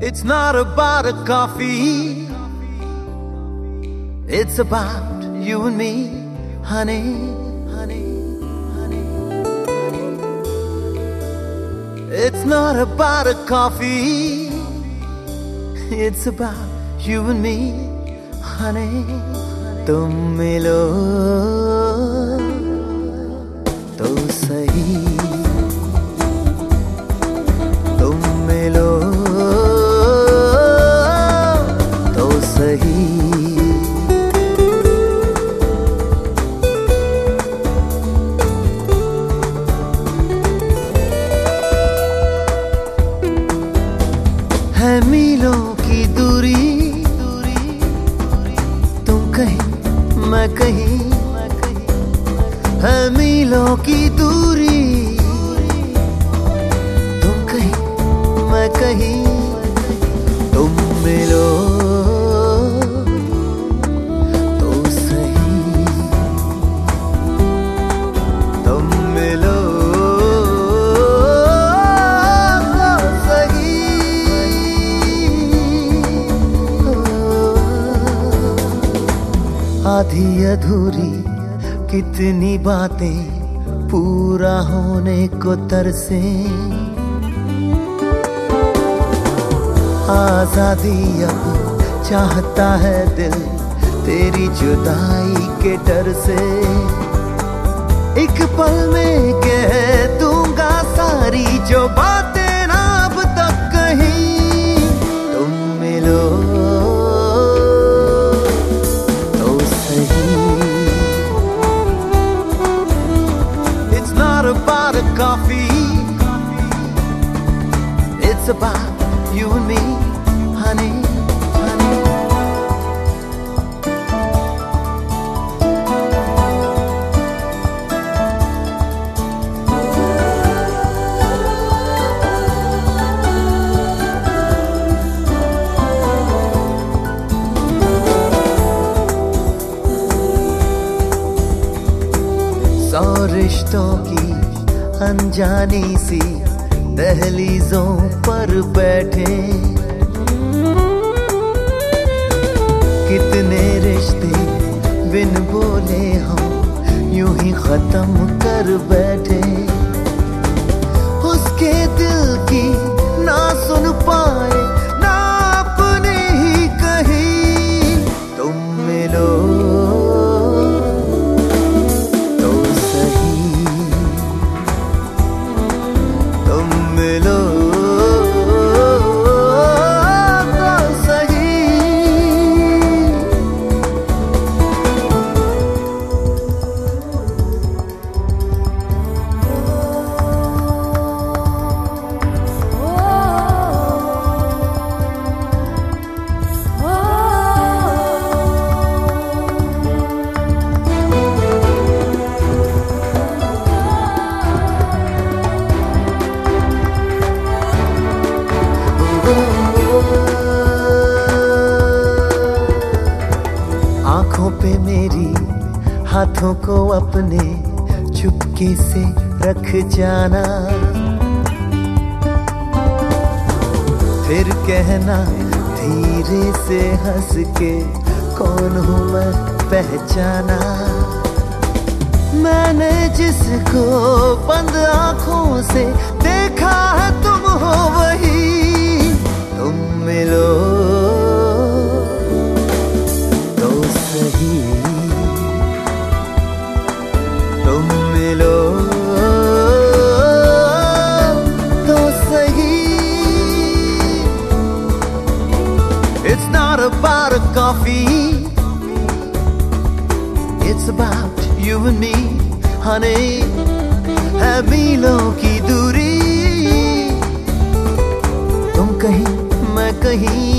It's not about a coffee. It's about you and me, honey, honey, honey, honey. It's not about a coffee. It's about you and me, honey. तुम मिलो तो सही, तुम मिलो तो सही। है मीलों की दूरी, तुम कहीं मैं कहीं, है मीलों की दूरी, तुम कहीं मैं कहीं। तुम मिलो तो सही, तुम मिलो तो सही। आधी अधूरी कितनी बातें पूरा होने को तरसे, आजादी अब चाहता है दिल तेरी जुदाई के डर से। एक पल में कह दूंगा सारी जो बातें ना अब तक कहीं। तुम मिलो तो सही। It's not about a coffee. It's about you and me, honey, honey. सौ रिश्तों की अनजानी सी दहलीजों पर बैठे, कितने रिश्ते बिन बोले हम यूं ही खत्म कर बैठे। उसके दिल की ना सुन पाए ना अपने ही कहीं। तुम मिलो तो सही, तुम मिलो तो सही। आँखों पे मेरी हाथों को अपने चुपके से रख जाना, फिर कहना धीरे से हंस के कौन हूँ मैं पहचाना। मैंने जिसको बंद आँखों से देखा है तुम हो वही। तुम मिलो तो सही, तुम मिलो तो सही। It's not about a coffee. It's about you and me, honey. है मीलों की दूरी, तुम कहीं मैं कहीं।